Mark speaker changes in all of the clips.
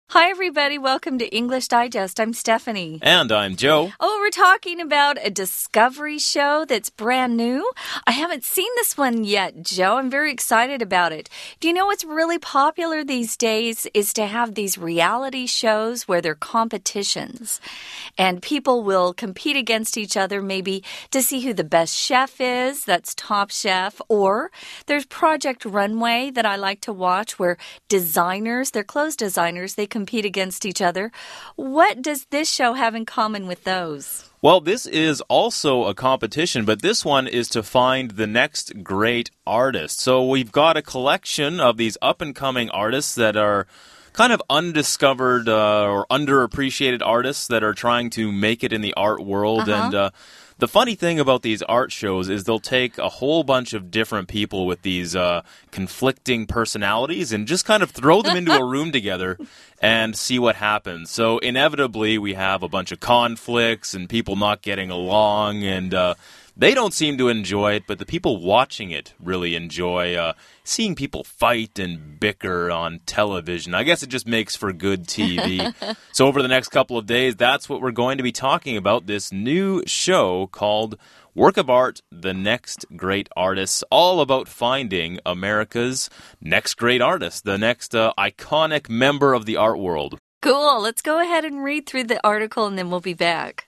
Speaker 1: Hi, everybody. Welcome to English Digest. I'm Stephanie.
Speaker 2: And I'm Joe.
Speaker 1: Oh, we're talking about a Discovery show that's brand new. I haven't seen this one yet, Joe. I'm very excited about it. Do you know what's really popular these days is to have these reality shows where they're competitions. And people will compete against each other maybe to see who the best chef is. That's Top Chef. Or there's Project Runway that I like to watch where designers, they're clothes designers, they compete against each other. What does this show have in common with those?
Speaker 2: Well, this is also a competition, but this one is to find the next great artist. So we've got a collection of these up-and-coming artists that are kind of undiscovered or underappreciated artists that are trying to make it in the art world. And the funny thing about these art shows is they'll take a whole bunch of different people with these conflicting personalities and just kind of throw them into a room together and see what happens. So inevitably, we have a bunch of conflicts and people not getting along, and they don't seem to enjoy it, but the people watching it really enjoy seeing people fight and bicker on television. I guess it just makes for good TV. So over the next couple of days, that's what we're going to be talking about, this new show called Work of Art, The Next Great Artists, all about finding America's next great artist, the next iconic member of the art world.
Speaker 1: Cool. Let's go ahead and read through the article and then we'll be back.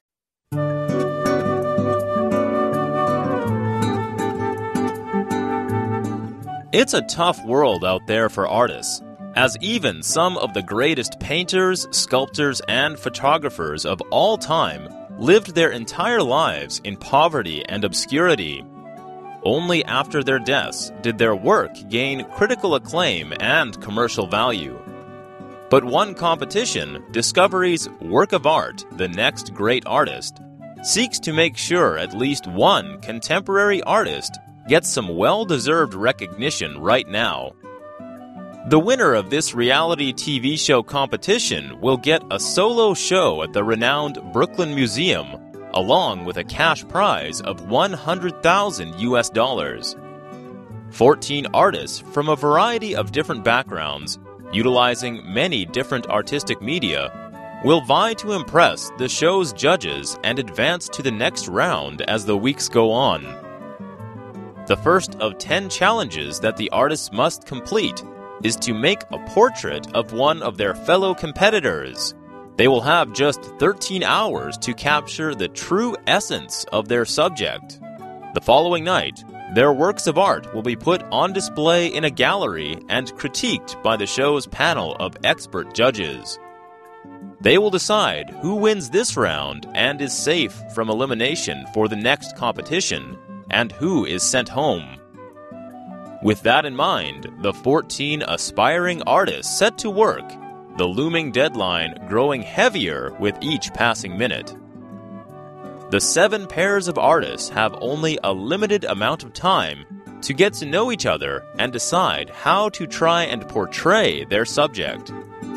Speaker 2: It's a tough world out there for artists, as even some of the greatest painters, sculptors, and photographers of all time lived their entire lives in poverty and obscurity. Only after their deaths did their work gain critical acclaim and commercial value. But one competition, Discovery's Work of Art, The Next Great Artist, seeks to make sure at least one contemporary artist gets some well-deserved recognition right now. The winner of this reality TV show competition will get a solo show at the renowned Brooklyn Museum, along with a cash prize of $100,000. 14 artists from a variety of different backgrounds, utilizing many different artistic media, will vie to impress the show's judges and advance to the next round as the weeks go on. The first of 10 challenges that the artists must complete is to make a portrait of one of their fellow competitors. They will have just 13 hours to capture the true essence of their subject. The following night, their works of art will be put on display in a gallery and critiqued by the show's panel of expert judges. They will decide who wins this round and is safe from elimination for the next competition, and who is sent home. With that in mind, the 14 aspiring artists set to work, the looming deadline growing heavier with each passing minute. The 7 pairs of artists have only a limited amount of time to get to know each other and decide how to try and portray their subject.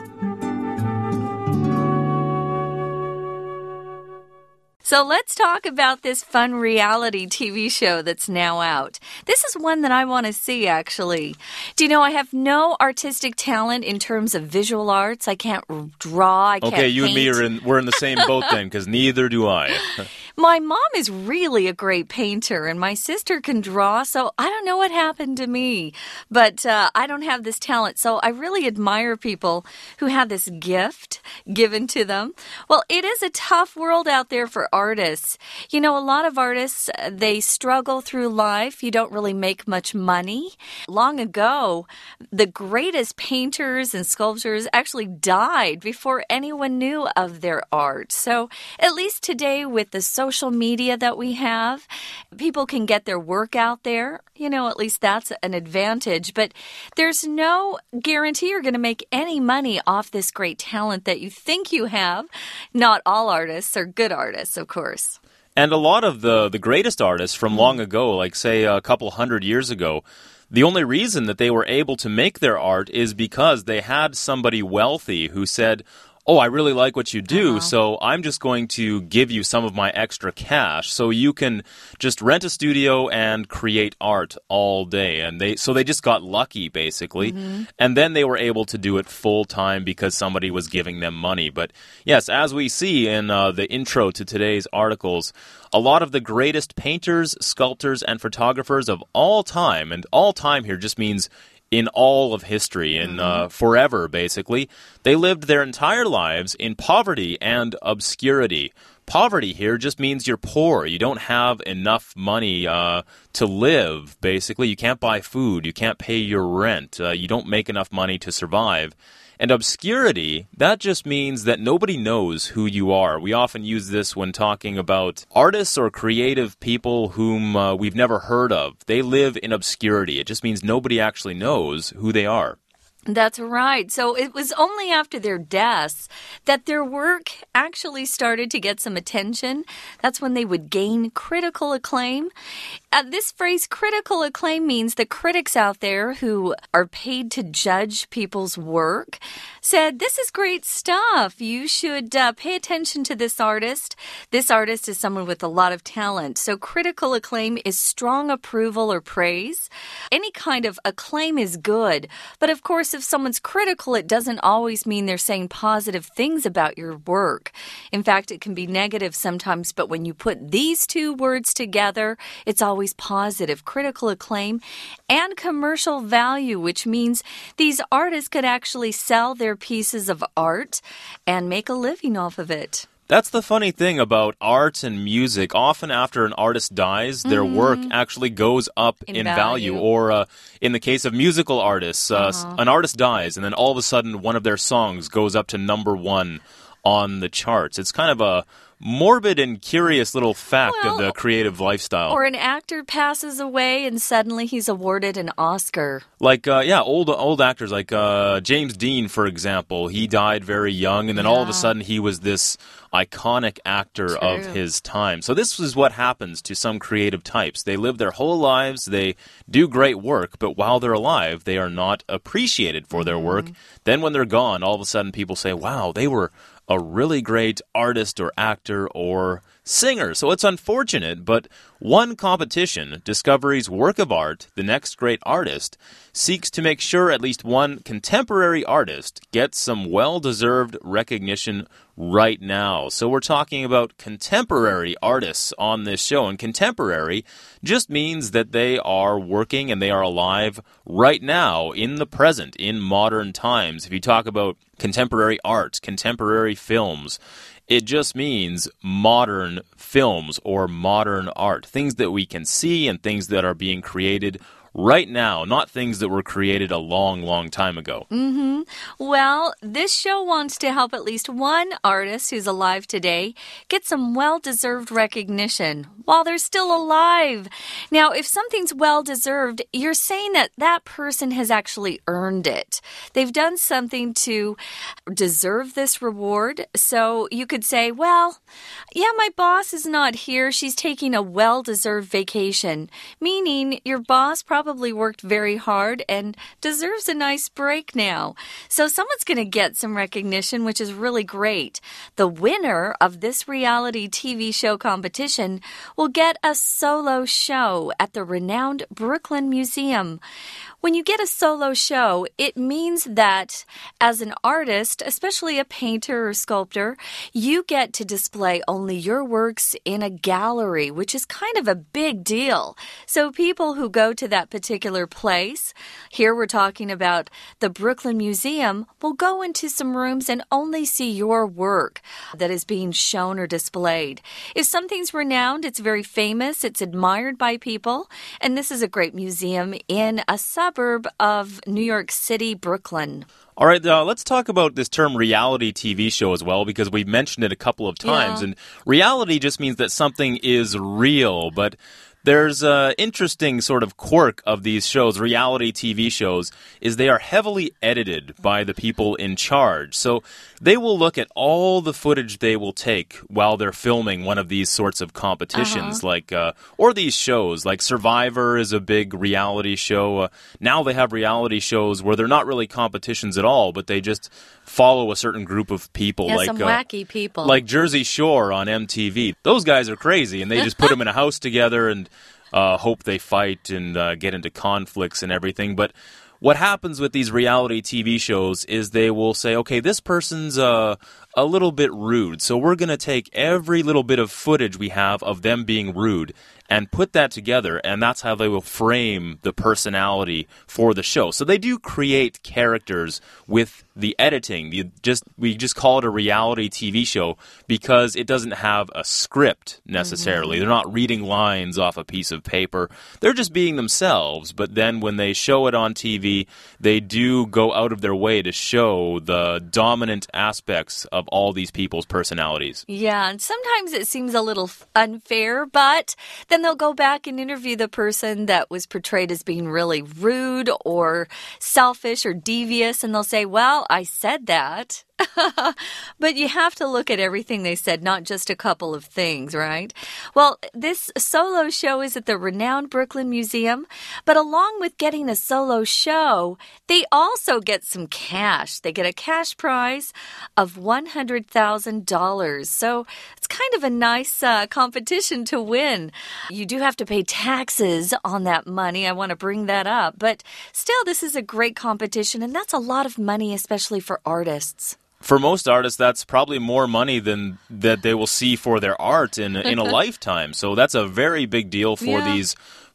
Speaker 1: So let's talk about this fun reality TV show that's now out. This is one that I want to see, actually. Do you know, I have no artistic talent in terms of visual arts. I can't draw, I can't paint.
Speaker 2: You and me we're in the same boat then, because neither do I.
Speaker 1: My mom is really a great painter, and my sister can draw, so I don't know what happened to me. But I don't have this talent, so I really admire people who have this gift given to them. Well, it is a tough world out there for artists. You know, a lot of artists, they struggle through life. You don't really make much money. Long ago, the greatest painters and sculptors actually died before anyone knew of their art. So at least today, with the social media that we have, people can get their work out there. You know, at least that's an advantage. But there's no guarantee you're going to make any money off this great talent that you think you have. Not all artists are good artists, of course.
Speaker 2: And a lot of the greatest artists from long ago, like say a couple hundred years ago, the only reason that they were able to make their art is because they had somebody wealthy who said, oh, I really like what you do, so I'm just going to give you some of my extra cash so you can just rent a studio and create art all day. And they just got lucky, basically. And then they were able to do it full time because somebody was giving them money. But yes, as we see in the intro to today's articles, a lot of the greatest painters, sculptors, and photographers of all time, and all time here just means in all of history, in forever, basically. They lived their entire lives in poverty and obscurity. Poverty here just means you're poor. You don't have enough money to live, basically. You can't buy food. You can't pay your rent. You don't make enough money to survive. And obscurity, that just means that nobody knows who you are. We often use this when talking about artists or creative people whom we've never heard of. They live in obscurity. It just means nobody actually knows who they are.
Speaker 1: That's right. So it was only after their deaths that their work actually started to get some attention. That's when they would gain critical acclaim. This phrase, critical acclaim, means the critics out there who are paid to judge people's work said, this is great stuff. You should pay attention to this artist. This artist is someone with a lot of talent. So critical acclaim is strong approval or praise. Any kind of acclaim is good. But of course, if someone's critical, it doesn't always mean they're saying positive things about your work. In fact, it can be negative sometimes, but when you put these two words together, it's always positive. Critical acclaim and commercial value, which means these artists could actually sell their pieces of art and make a living off of it.
Speaker 2: That's the funny thing about art and music. Often after an artist dies, their work actually goes up in value. Or in the case of musical artists, an artist dies and then all of a sudden one of their songs goes up to #1 on the charts. It's kind of a morbid and curious little fact of the creative lifestyle.
Speaker 1: Or an actor passes away and suddenly he's awarded an Oscar.
Speaker 2: Like, old actors like James Dean, for example. He died very young, and then all of a sudden he was this iconic actor of his time. So this is what happens to some creative types. They live their whole lives, they do great work, but while they're alive, they are not appreciated for their work. Then when they're gone, all of a sudden people say, wow, they were a really great artist or actor or singer. So it's unfortunate, but one competition, Discovery's Work of Art, the next great artist, seeks to make sure at least one contemporary artist gets some well-deserved recognition right now. So we're talking about contemporary artists on this show, and contemporary just means that they are working and they are alive right now, in the present, in modern times. If you talk about contemporary art, contemporary films, it just means modern films or modern art, things that we can see and things that are being created right now, not things that were created a long, long time ago.
Speaker 1: Well, this show wants to help at least one artist who's alive today get some well-deserved recognition while they're still alive. Now, if something's well-deserved, you're saying that that person has actually earned it. They've done something to deserve this reward. So you could say, well, yeah, my boss is not here. She's taking a well-deserved vacation, meaning your boss probably worked very hard and deserves a nice break now. So someone's going to get some recognition, which is really great. The winner of this reality TV show competition will get a solo show at the renowned Brooklyn Museum. When you get a solo show, it means that as an artist, especially a painter or sculptor, you get to display only your works in a gallery, which is kind of a big deal. So people who go to that particular place, here we're talking about the Brooklyn Museum, will go into some rooms and only see your work that is being shown or displayed. If something's renowned, it's very famous, it's admired by people, and this is a great museum in a suburb of New York City, Brooklyn.
Speaker 2: All right, let's talk about this term reality TV show as well, because we've mentioned it a couple of times. And reality just means that something is real, but There's an interesting sort of quirk of these shows, reality TV shows, is they are heavily edited by the people in charge. So they will look at all the footage they will take while they're filming one of these sorts of competitions, or these shows, like Survivor is a big reality show. Now they have reality shows where they're not really competitions at all, but they just follow a certain group of people.
Speaker 1: Yeah, some wacky people.
Speaker 2: Like Jersey Shore on MTV. Those guys are crazy, and they just put them in a house together and hope they fight and get into conflicts and everything. But what happens with these reality TV shows is they will say, okay, this person's a little bit rude, so we're going to take every little bit of footage we have of them being rude and put that together, and that's how they will frame the personality for the show. So they do create characters with the editing. We just call it a reality TV show because it doesn't have a script necessarily. They're not reading lines off a piece of paper. They're just being themselves, but then when they show it on TV, they do go out of their way to show the dominant aspects of all these people's personalities.
Speaker 1: Yeah, and sometimes it seems a little unfair, but then they'll go back and interview the person that was portrayed as being really rude or selfish or devious, and they'll say, well, I said that. But you have to look at everything they said, not just a couple of things, right? Well, this solo show is at the renowned Brooklyn Museum, but along with getting a solo show, they also get some cash. They get a cash prize of $100,000. So it's kind of a nice competition to win. You do have to pay taxes on that money. I want to bring that up. But still, this is a great competition, and that's a lot of money, especially for artists.
Speaker 2: For most artists, that's probably more money than that they will see for their art in a lifetime. So that's a very big deal for these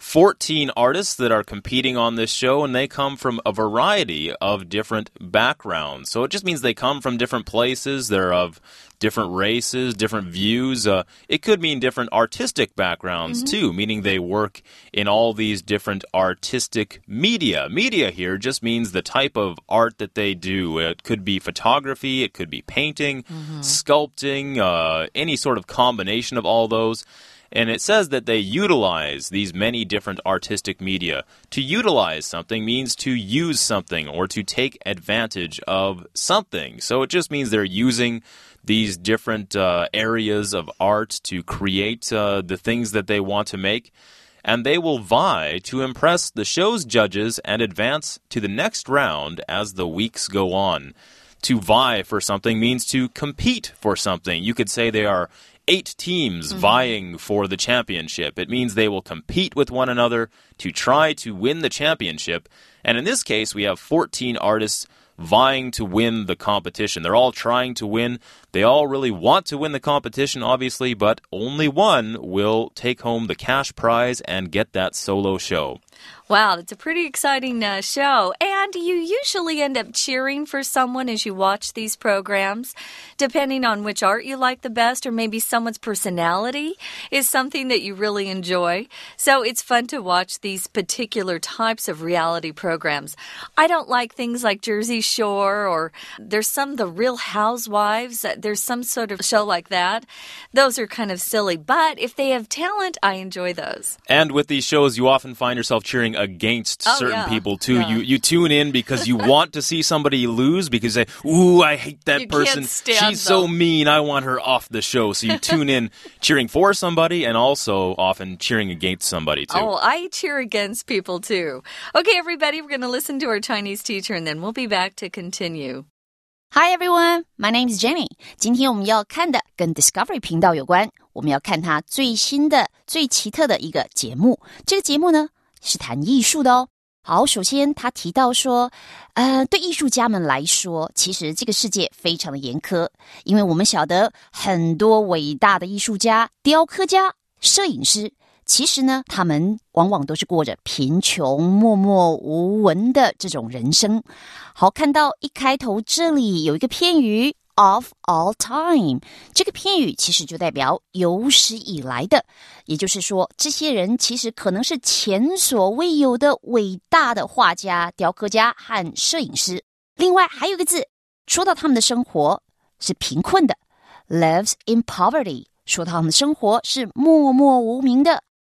Speaker 2: 14 artists that are competing on this show, and they come from a variety of different backgrounds. So it just means they come from different places. They're of different races, different views. It could mean different artistic backgrounds, too, meaning they work in all these different artistic media. Media here just means the type of art that they do. It could be photography, it could be painting, sculpting, any sort of combination of all those. And it says that they utilize these many different artistic media. To utilize something means to use something or to take advantage of something. So it just means they're using these different areas of art to create the things that they want to make. And they will vie to impress the show's judges and advance to the next round as the weeks go on. To vie for something means to compete for something. You could say they are 8 teams vying for the championship. It means they will compete with one another to try to win the championship. And in this case, we have 14 artists vying to win the competition. They're all trying to win. They all really want to win the competition, obviously, but only one will take home the cash prize and get that solo show.
Speaker 1: Wow, it's a pretty exciting show. And you usually end up cheering for someone as you watch these programs, depending on which art you like the best, or maybe someone's personality is something that you really enjoy. So it's fun to watch these particular types of reality programs. I don't like things like Jersey Shore, or there's some The Real Housewives. There's some sort of show like that. Those are kind of silly, but if they have talent, I enjoy those.
Speaker 2: And with these shows, you often find yourself cheering against certain people too.
Speaker 1: Yeah.
Speaker 2: You tune in because you want to see somebody lose because they, ooh, I hate that person. She's so mean. I want her off the show. So you tune in cheering for somebody and also often cheering against somebody too.
Speaker 1: Oh, I cheer against people too. Okay, everybody, we're going to listen to our Chinese teacher and then we'll be back to continue.
Speaker 3: Hi everyone, my name is Jenny. 今天我们要看的跟 Discovery 频道有关，我们要看它最新的、最奇特的一个节目。这个节目呢是谈艺术的哦。好，首先他提到说，对艺术家们来说，其实这个世界非常的严苛，因为我们晓得很多伟大的艺术家、雕刻家、摄影师，其实呢，他们往往都是过着贫穷、默默无闻的这种人生。好，看到一开头这里有一个片语 of all time， 这个片语其实就代表有史以来的，也就是说，这些人其实可能是前所未有的伟大的画家、雕刻家和摄影师。另外还有一个字，说到他们的生活是贫困的 ，lives in poverty， 说到他们的生活是默默无名的。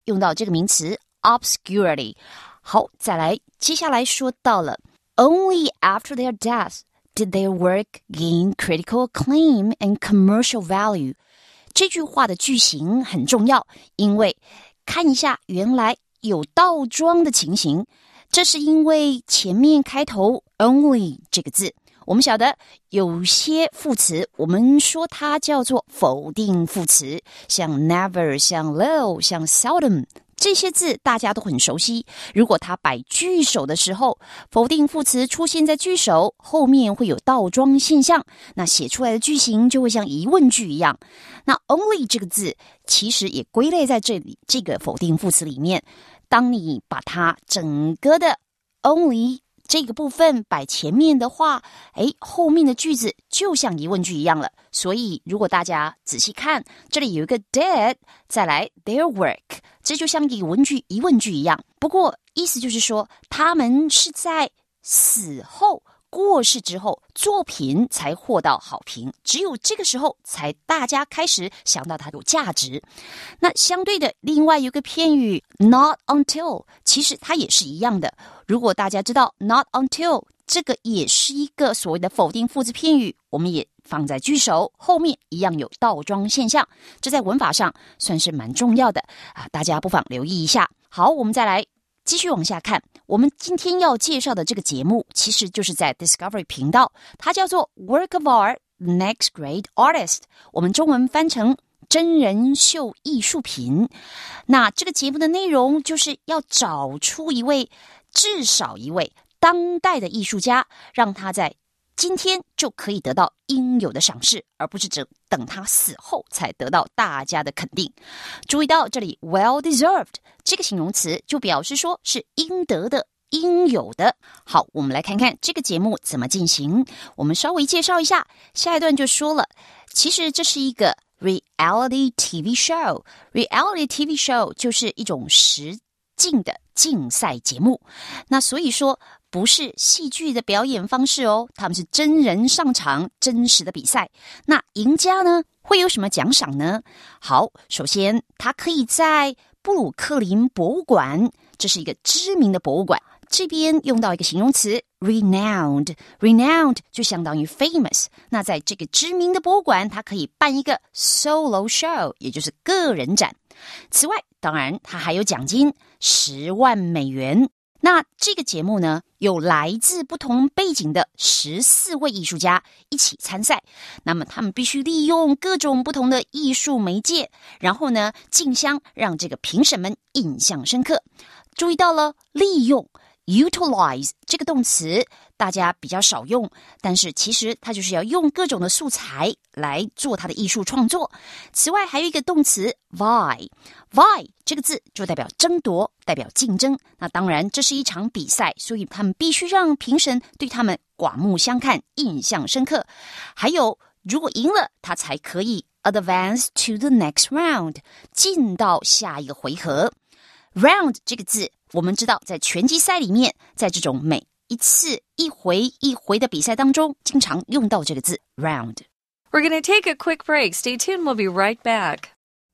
Speaker 3: 用到这个名词 obscurity。好，再来，接下来说到了 Only after their death did their work gain critical acclaim and commercial value。 这句话的句型很重要，因为看一下原来有倒装的情形，这是因为前面开头 only 这个字，我们晓得有些副词我们说它叫做否定副词，像 never 像 little 像 seldom，这些字大家都很熟悉，如果它摆句首的时候，否定副词出现在句首，后面会有倒装现象，那写出来的句型就会像疑问句一样。那 only 这个字其实也归类在这里这个否定副词里面，当你把它整个的 only 这个部分摆前面的话，后面的句子就像疑问句一样了。所以如果大家仔细看，这里有一个 did， 再来 their work， 这就像疑问句一样。不过意思就是说，他们是在死后过世之后，作品才获到好评，只有这个时候才大家开始想到它有价值。那相对的，另外有个片语 not until， 其实它也是一样的。如果大家知道 not until 这个也是一个所谓的否定副词片语，我们也放在句首后面一样有倒装现象，这在文法上算是蛮重要的大家不妨留意一下。好，我们再来继续往下看，我们今天要介绍的这个节目其实就是在 Discovery 频道，它叫做 Work of Art The Next Great Artist， 我们中文翻成真人秀艺术品。那这个节目的内容就是要找出至少一位当代的艺术家，让他在今天就可以得到应有的赏识，而不是只等他死后才得到大家的肯定。注意到这里 well deserved 这个形容词就表示说是应得的应有的。好，我们来看看这个节目怎么进行，我们稍微介绍一下，下一段就说了，其实这是一个 reality TV show， reality TV show 就是一种实境的竞赛节目，那所以说不是戏剧的表演方式哦，他们是真人上场，真实的比赛。那赢家呢会有什么奖赏呢？好，首先他可以在布鲁克林博物馆，这是一个知名的博物馆，这边用到一个形容词 renowned， renowned 就相当于 famous， 那在这个知名的博物馆，它可以办一个 solo show， 也就是个人展。此外，当然它还有奖金10万美元。那这个节目呢，有来自不同背景的14位艺术家一起参赛，那么他们必须利用各种不同的艺术媒介，然后呢竞相让这个评审们印象深刻。注意到了利用 utilize 这个动词大家比较少用，但是其实它就是要用各种的素材来做它的艺术创作。此外还有一个动词 vie 这个字就代表争夺，代表竞争。那当然这是一场比赛，所以他们必须让评审对他们刮目相看，印象深刻。还有如果赢了，他才可以 advance to the next round， 进到下一个回合。round 这个字我们知道在拳击赛里面，在这种每一次一回一回的比赛当中经常用到这个字 round。
Speaker 1: We're going to take a quick break. Stay tuned. We'll be right back.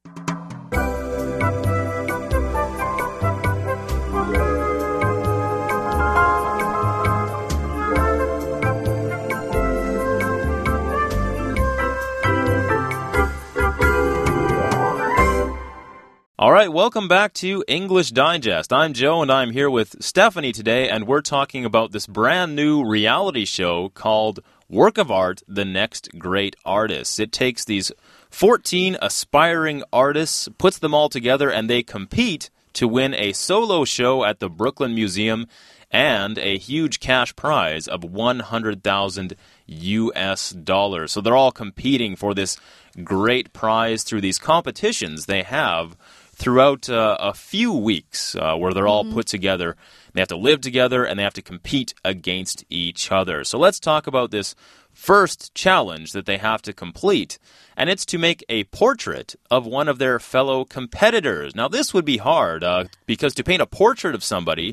Speaker 2: All right, welcome back to English Digest. I'm Joe, and I'm here with Stephanie today, and we're talking about this brand new reality show called Work of Art, The Next Great Artist. It takes these 14 aspiring artists, puts them all together, and they compete to win a solo show at the Brooklyn Museum and a huge cash prize of $100,000 US. So they're all competing for this great prize through these competitions they have throughout a few weeks where they're all put together. They have to live together and they have to compete against each other. So let's talk about this first challenge that they have to complete, and it's to make a portrait of one of their fellow competitors. Now, this would be hard because to paint a portrait of somebody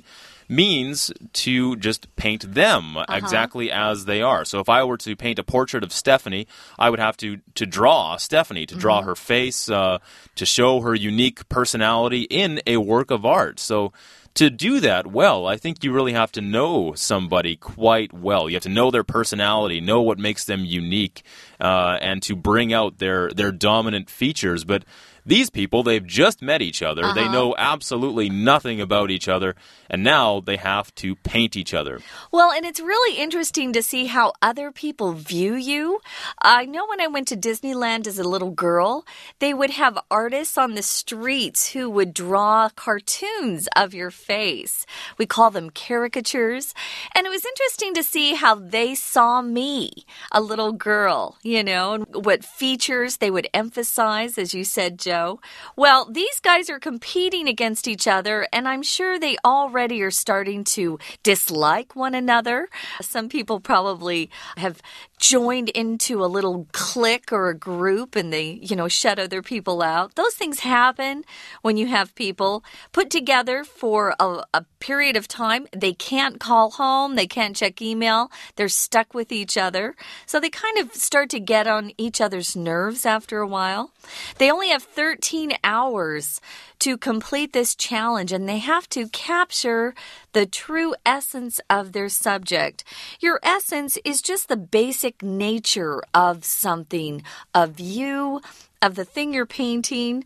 Speaker 2: means to just paint them exactly as they are. So if I were to paint a portrait of Stephanie, I would have to draw Stephanie, to draw her face, to show her unique personality in a work of art. So to do that well, I think you really have to know somebody quite well. You have to know their personality, know what makes them unique, and to bring out their dominant features. But these people, they've just met each other. They know absolutely nothing about each other, and now they have to paint each other.
Speaker 1: Well, and it's really interesting to see how other people view you. I know when I went to Disneyland as a little girl, they would have artists on the streets who would draw cartoons of your face. We call them caricatures. And it was interesting to see how they saw me, a little girl, and what features they would emphasize, as you said, Joe. Well, these guys are competing against each other, and I'm sure they already are starting to dislike one another. Some people probably have joined into a little clique or a group, and they, shut other people out. Those things happen when you have people put together for a period of time. They can't call home. They can't check email. They're stuck with each other. So they kind of start to get on each other's nerves after a while. They only have 13 hours to complete this challenge, and they have to capture the true essence of their subject. Your essence is just the basic nature of something, of you, of the thing you're painting.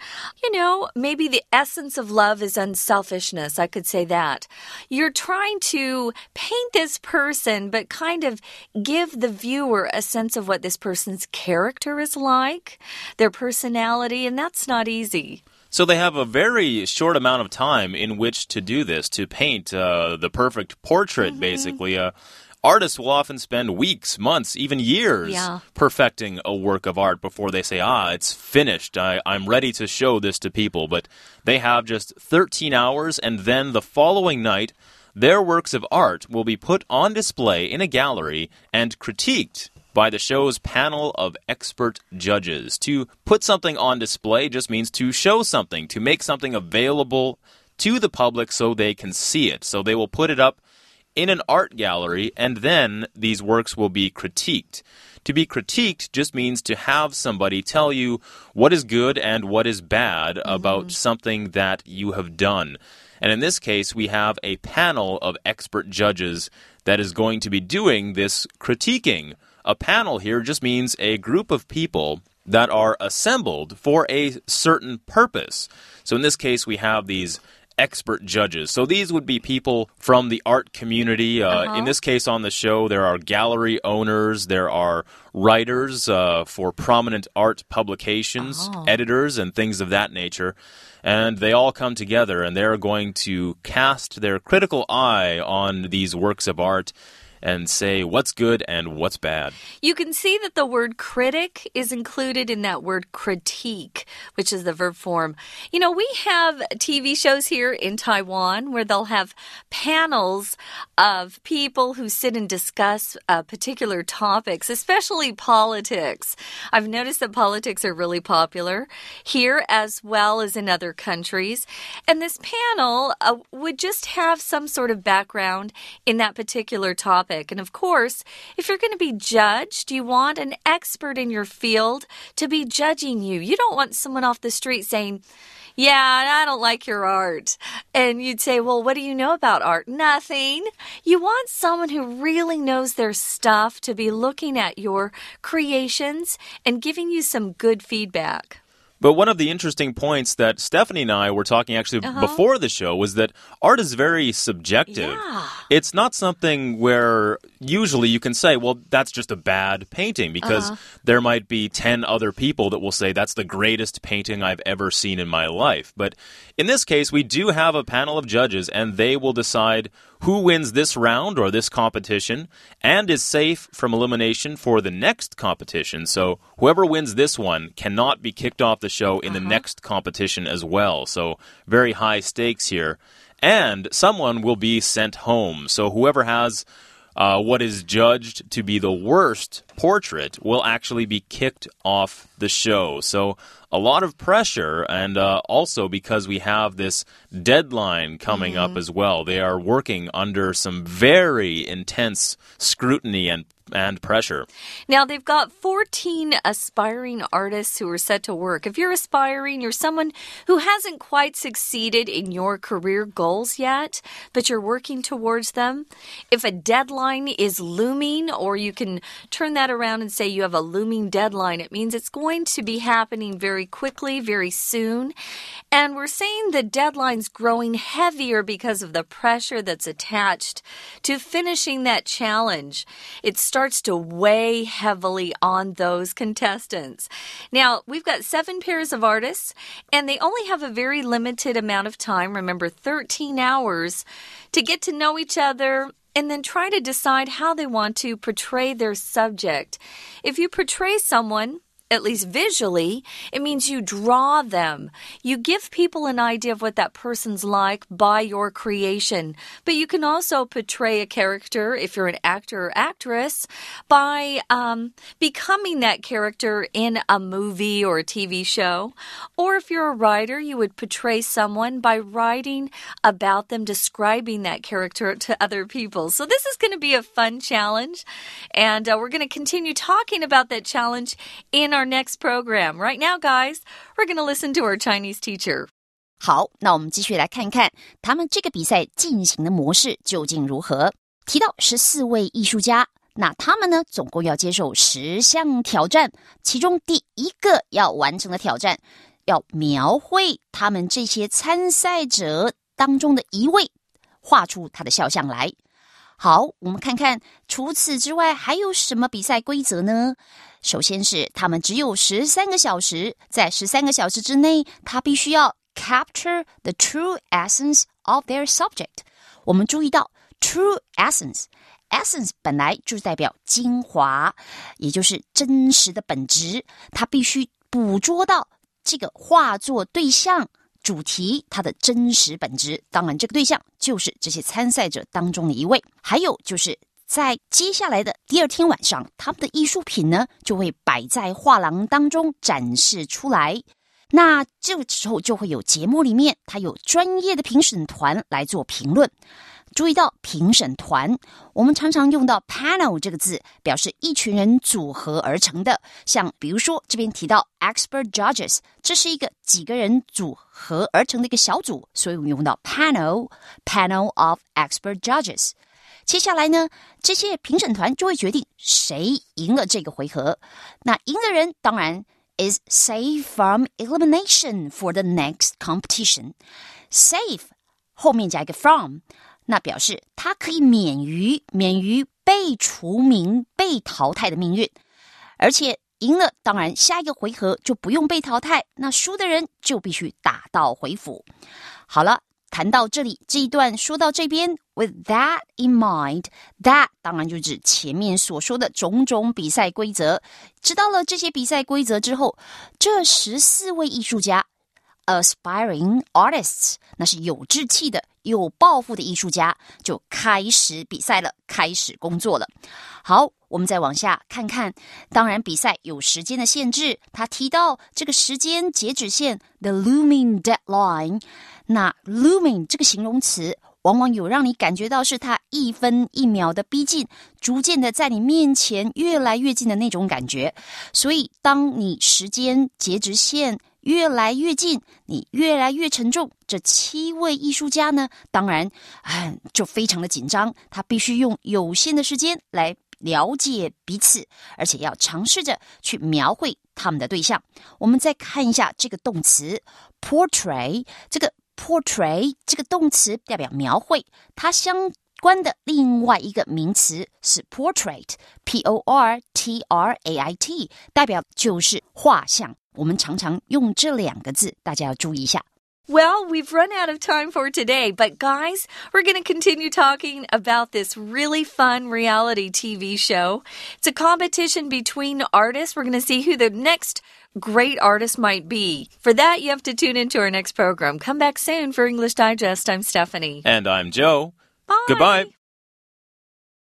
Speaker 1: Maybe the essence of love is unselfishness. I could say that. You're trying to paint this person, but kind of give the viewer a sense of what this person's character is like, their personality, and that's not easy.
Speaker 2: So they have a very short amount of time in which to do this, to paint the perfect portrait, basically. Artists will often spend weeks, months, even years perfecting a work of art before they say, it's finished. I'm ready to show this to people. But they have just 13 hours, and then the following night, their works of art will be put on display in a gallery and critiqued by the show's panel of expert judges. To put something on display just means to show something, to make something available to the public so they can see it. So they will put it up in an art gallery, and then these works will be critiqued. To be critiqued just means to have somebody tell you what is good and what is bad about something that you have done. And in this case, we have a panel of expert judges that is going to be doing this critiquing. A panel here just means a group of people that are assembled for a certain purpose. So in this case, we have these expert judges. So these would be people from the art community. In this case on the show, there are gallery owners, there are writers for prominent art publications, editors, and things of that nature. And they all come together, and they're going to cast their critical eye on these works of art and say what's good and what's bad.
Speaker 1: You can see that the word critic is included in that word critique, which is the verb form. We have TV shows here in Taiwan where they'll have panels of people who sit and discuss particular topics, especially politics. I've noticed that politics are really popular here as well as in other countries. And this panel would just have some sort of background in that particular topic. And of course, if you're going to be judged, you want an expert in your field to be judging you. You don't want someone off the street saying, I don't like your art. And you'd say, well, what do you know about art? Nothing. You want someone who really knows their stuff to be looking at your creations and giving you some good feedback.
Speaker 2: But one of the interesting points that Stephanie and I were talking actually before the show was that art is very subjective. It's not something where usually you can say, well, that's just a bad painting, because there might be 10 other people that will say that's the greatest painting I've ever seen in my life. But in this case, we do have a panel of judges, and they will decide who wins this round or this competition and is safe from elimination for the next competition. So whoever wins this one cannot be kicked off the show in the next competition as well. So very high stakes here. And someone will be sent home. So whoever has what is judged to be the worst portrait will actually be kicked off the show. So a lot of pressure, and also because we have this deadline coming up as well. They are working under some very intense scrutiny and pressure.
Speaker 1: Now, they've got 14 aspiring artists who are set to work. If you're aspiring, you're someone who hasn't quite succeeded in your career goals yet, but you're working towards them. If a deadline is looming, or you can turn that around and say you have a looming deadline, it means it's going to be happening very quickly, very soon. And we're saying the deadline's growing heavier because of the pressure that's attached to finishing that challenge. It starts to weigh heavily on those contestants. Now, we've got 7 pairs of artists, and they only have a very limited amount of time, remember 13 hours, to get to know each other and then try to decide how they want to portray their subject. If you portray someone, at least visually, it means you draw them. You give people an idea of what that person's like by your creation. But you can also portray a character, if you're an actor or actress, by becoming that character in a movie or a TV show. Or if you're a writer, you would portray someone by writing about them, describing that character to other people. So this is going to be a fun challenge. And we're going to continue talking about that challenge in our next program. Right now, guys, we're going to listen to our Chinese teacher.
Speaker 3: 好，那我们继续来看看他们这个比赛进行的模式究竟如何。提到14位艺术家，那他们呢，总共要接受10项挑战，其中第一个要完成的挑战，要描绘他们这些参赛者当中的一位，画出他的肖像来。好，我们看看除此之外还有什么比赛规则呢？首先是他们只有13个小时，在13个小时之内，他必须要 capture the true essence of their subject。我们注意到 true essence 本来就是代表精华，也就是真实的本质，他必须捕捉到这个画作对象主题它的真实本质，当然这个对象就是这些参赛者当中的一位。还有就是在接下来的第2天晚上，他们的艺术品呢就会摆在画廊当中展示出来。那这个时候就会有节目里面它有专业的评审团来做评论。注意到评审团，我们常常用到 panel 这个字，表示一群人组合而成的。像比如说这边提到 expert judges， 这是一个几个人组合而成的一个小组，所以我们用到 panel of expert judges。接下来呢，这些评审团就会决定谁赢了这个回合。那赢的人当然 is safe from elimination for the next competition。 safe 后面加一个 from，那表示他可以免于被除名、被淘汰的命运，而且赢了，当然下一个回合就不用被淘汰，那输的人就必须打道回府。好了，谈到这里，这一段说到这边 ，with that in mind， that 当然就指前面所说的种种比赛规则。知道了这些比赛规则之后，这14位艺术家 aspiring artists， 那是有志气的、有抱负的艺术家，就开始比赛了，开始工作了。好，我们再往下看看，当然比赛有时间的限制，他提到这个时间截止线 the looming deadline。 那 looming 这个形容词往往有让你感觉到是它一分一秒的逼近，逐渐的在你面前越来越近的那种感觉。所以当你时间截止线越来越近，你越来越沉重，这7位艺术家呢，当然就非常的紧张，他必须用有限的时间来了解彼此，而且要尝试着去描绘他们的对象。我们再看一下这个动词 portray， 这个 portray 这个动词代表描绘，它相关的另外一个名词是 portrait， P-O-R-T-R-A-I-T， 代表就是画像。我们常常用这2个字，大家要注意一下。
Speaker 1: Well, we've run out of time for today, but guys, we're going to continue talking about this really fun reality TV show. It's a competition between artists. We're going to see who the next great artist might be. For that, you have to tune into our next program. Come back soon for English Digest. I'm Stephanie.
Speaker 2: And I'm Joe.
Speaker 1: Bye.
Speaker 2: Goodbye.